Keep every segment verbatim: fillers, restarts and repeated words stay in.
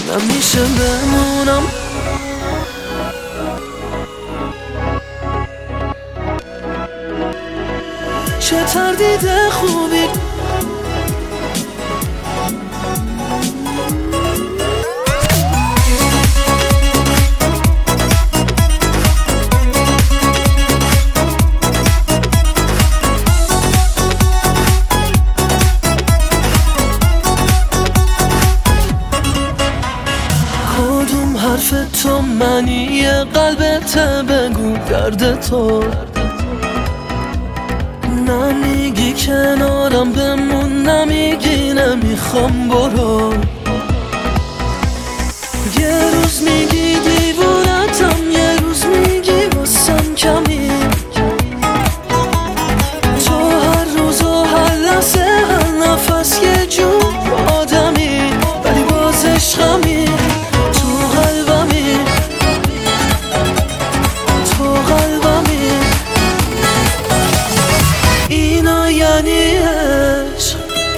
نمیشه بمونم. چه تردید خوبی کدوم حرف تو معنی قلبت بگو درد تو نمیگی کنارم بمون، نمیگی نمیخوام برو. یه روز میگی دیوونتم، یه روز میگی واسم کمی. تو هر روز و هر لحظه هر نفس یه جور آدمی، ولی باز عشقمی تو قلبمی، تو قلبمی. اینا یعنی عشق.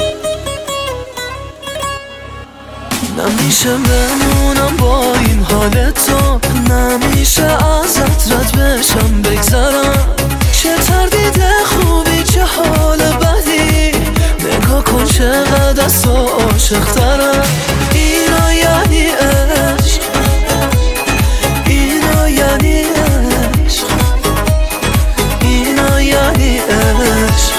نمیشه بمونم با این حال تو، نمیشه ازت رد بشم بگذرم. چه تردید خوبی چه حال بدی، نگاه کن چقدر از تو عاشق ترم. اینا یعنی عشق، اینا یعنی عشق، اینا یعنی عشق.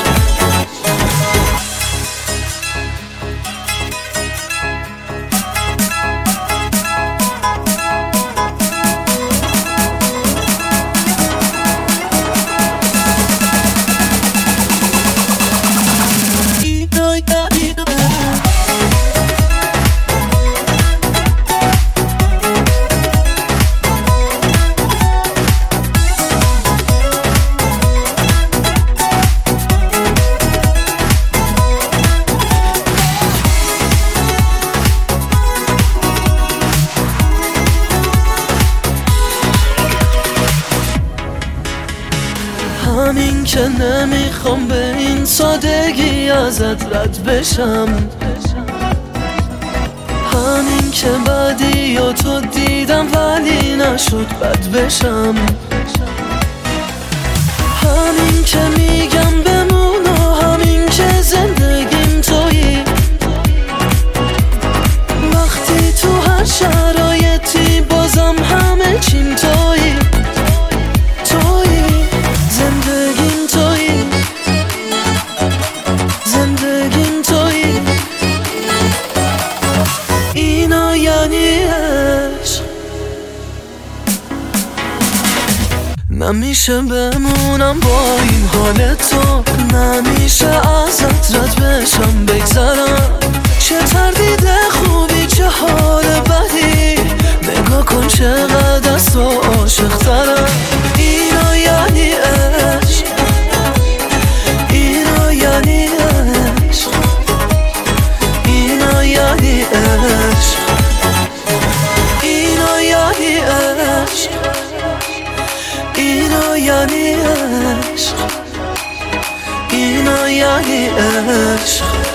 همین که نمیخوام به این سادگی ازت رد بشم، همین که بعدی و تو دیدم ولی نشد بد بشم، همین که میگم بمون و همین که زندگیم تویی. وقتی تو هر شرایطی بازم همه چیم تویی، تویی زندگیم تویی، زندگیم تویی. اینا یعنی عشق. نمیشه بمونم با این حال تو، نمیشه ازت رد بشم بگذرم. چه تردید خوبی چه حال بدی، نگاه کن چقدر از تو عاشق ترم. اینا یعنی عشق، اینا یعنی عشق، اینا یعنی عشق، اینا یعنی عشق، اینا یعنی عشق، اینا یعنی عشق.